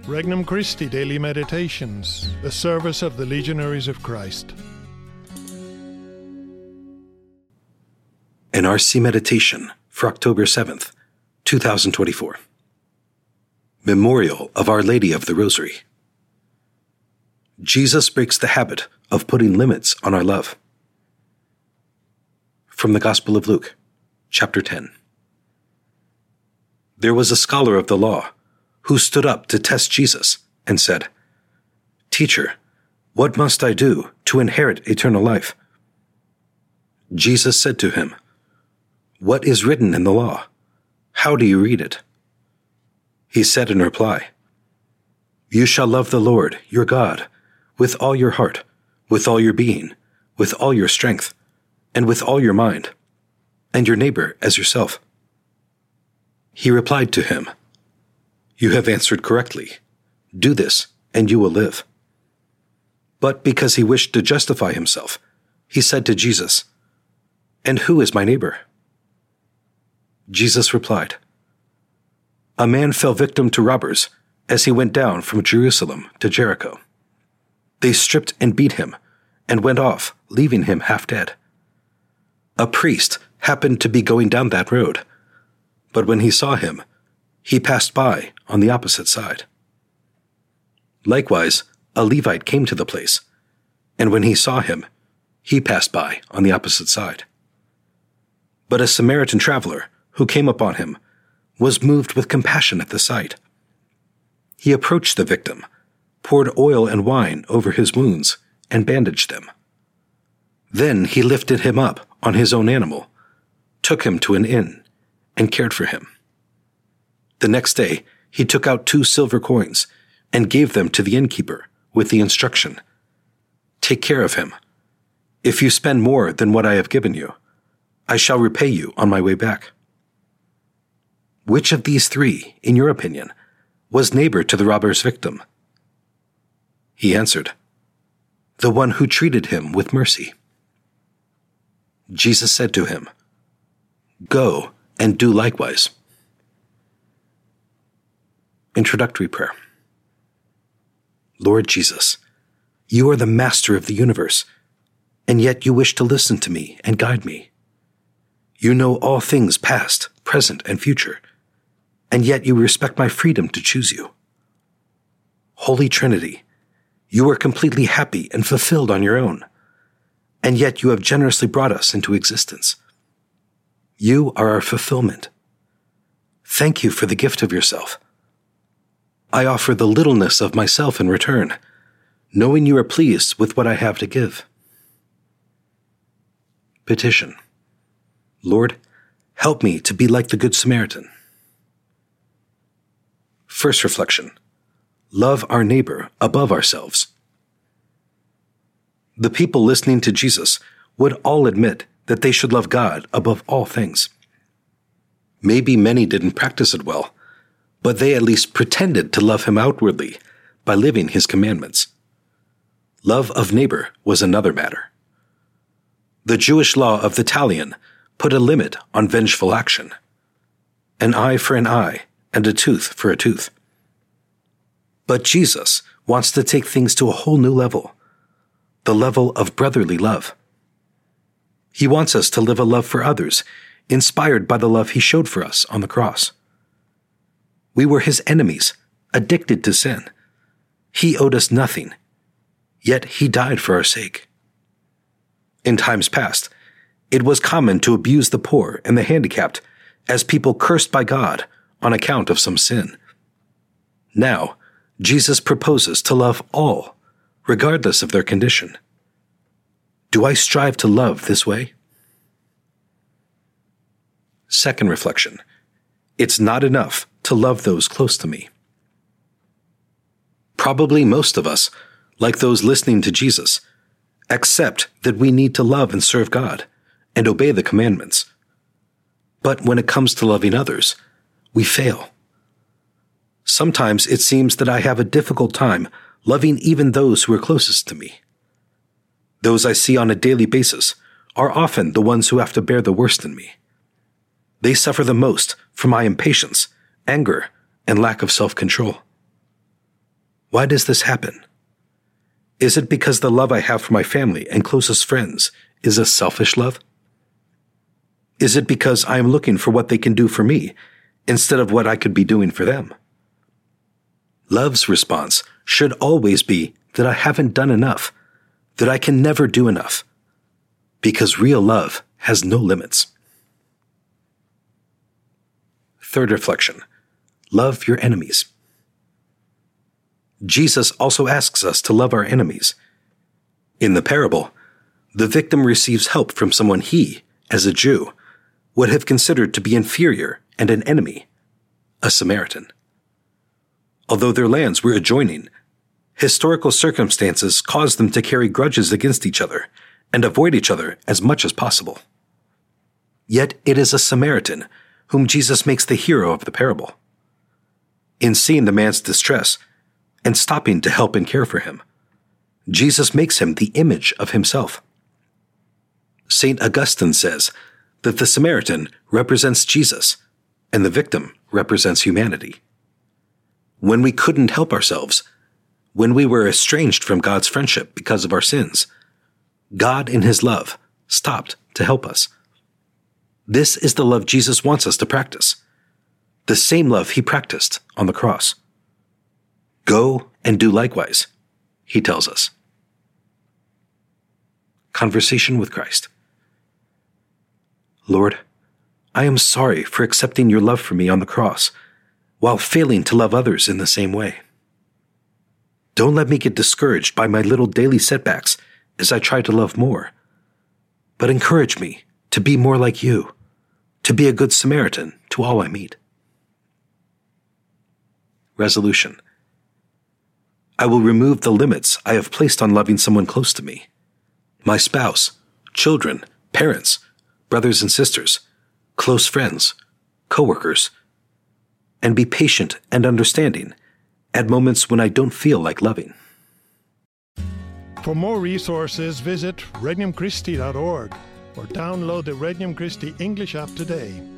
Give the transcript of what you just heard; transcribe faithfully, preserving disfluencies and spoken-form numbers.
Regnum Christi Daily Meditations, the service of the Legionaries of Christ. An R C Meditation for October seventh, two thousand twenty-four. Memorial of Our Lady of the Rosary. Jesus breaks the habit of putting limits on our love. From the Gospel of Luke, chapter ten. There was a scholar of the law who stood up to test Jesus and said, "Teacher, what must I do to inherit eternal life?" Jesus said to him, "What is written in the law? How do you read it?" He said in reply, "You shall love the Lord, your God, with all your heart, with all your being, with all your strength, and with all your mind, and your neighbor as yourself." He replied to him, "You have answered correctly. Do this, and you will live." But because he wished to justify himself, he said to Jesus, "And who is my neighbor?" Jesus replied, "A man fell victim to robbers as he went down from Jerusalem to Jericho. They stripped and beat him and went off, leaving him half dead. A priest happened to be going down that road, but when he saw him, he passed by on the opposite side. Likewise, a Levite came to the place, and when he saw him, he passed by on the opposite side. But a Samaritan traveler who came upon him was moved with compassion at the sight. He approached the victim, poured oil and wine over his wounds, and bandaged them. Then he lifted him up on his own animal, took him to an inn, and cared for him. The next day, he took out two silver coins and gave them to the innkeeper with the instruction, 'Take care of him. If you spend more than what I have given you, I shall repay you on my way back.' Which of these three, in your opinion, was neighbor to the robber's victim?" He answered, "The one who treated him with mercy." Jesus said to him, "Go and do likewise." Introductory Prayer. Lord Jesus, you are the master of the universe, and yet you wish to listen to me and guide me. You know all things past, present, and future, and yet you respect my freedom to choose you. Holy Trinity, you are completely happy and fulfilled on your own, and yet you have generously brought us into existence. You are our fulfillment. Thank you for the gift of yourself. I offer the littleness of myself in return, knowing you are pleased with what I have to give. Petition. Lord, help me to be like the Good Samaritan. First reflection. Love our neighbor above ourselves. The people listening to Jesus would all admit that they should love God above all things. Maybe many didn't practice it well, but they at least pretended to love him outwardly by living his commandments. Love of neighbor was another matter. The Jewish law of the talion put a limit on vengeful action. An eye for an eye and a tooth for a tooth. But Jesus wants to take things to a whole new level, the level of brotherly love. He wants us to live a love for others, inspired by the love he showed for us on the cross. We were his enemies, addicted to sin. He owed us nothing, yet he died for our sake. In times past, it was common to abuse the poor and the handicapped as people cursed by God on account of some sin. Now, Jesus proposes to love all, regardless of their condition. Do I strive to love this way? Second reflection. It's not enough to love those close to me. Probably most of us, like those listening to Jesus, accept that we need to love and serve God and obey the commandments. But when it comes to loving others, we fail. Sometimes it seems that I have a difficult time loving even those who are closest to me. Those I see on a daily basis are often the ones who have to bear the worst in me. They suffer the most from my impatience, anger, and lack of self-control. Why does this happen? Is it because the love I have for my family and closest friends is a selfish love? Is it because I am looking for what they can do for me instead of what I could be doing for them? Love's response should always be that I haven't done enough, that I can never do enough, because real love has no limits. Third reflection, love your enemies. Jesus also asks us to love our enemies. In the parable, the victim receives help from someone he, as a Jew, would have considered to be inferior and an enemy, a Samaritan. Although their lands were adjoining, historical circumstances caused them to carry grudges against each other and avoid each other as much as possible. Yet it is a Samaritan whom Jesus makes the hero of the parable. In seeing the man's distress and stopping to help and care for him, Jesus makes him the image of himself. Saint Augustine says that the Samaritan represents Jesus and the victim represents humanity. When we couldn't help ourselves, when we were estranged from God's friendship because of our sins, God in his love stopped to help us. This is the love Jesus wants us to practice, the same love he practiced on the cross. Go and do likewise, he tells us. Conversation with Christ. Lord, I am sorry for accepting your love for me on the cross, while failing to love others in the same way. Don't let me get discouraged by my little daily setbacks as I try to love more, but encourage me to be more like you, to be a good Samaritan to all I meet. Resolution. I will remove the limits I have placed on loving someone close to me, my spouse, children, parents, brothers and sisters, close friends, coworkers, and be patient and understanding at moments when I don't feel like loving. For more resources, visit regnum christi dot org or download the Regnum Christi English app today.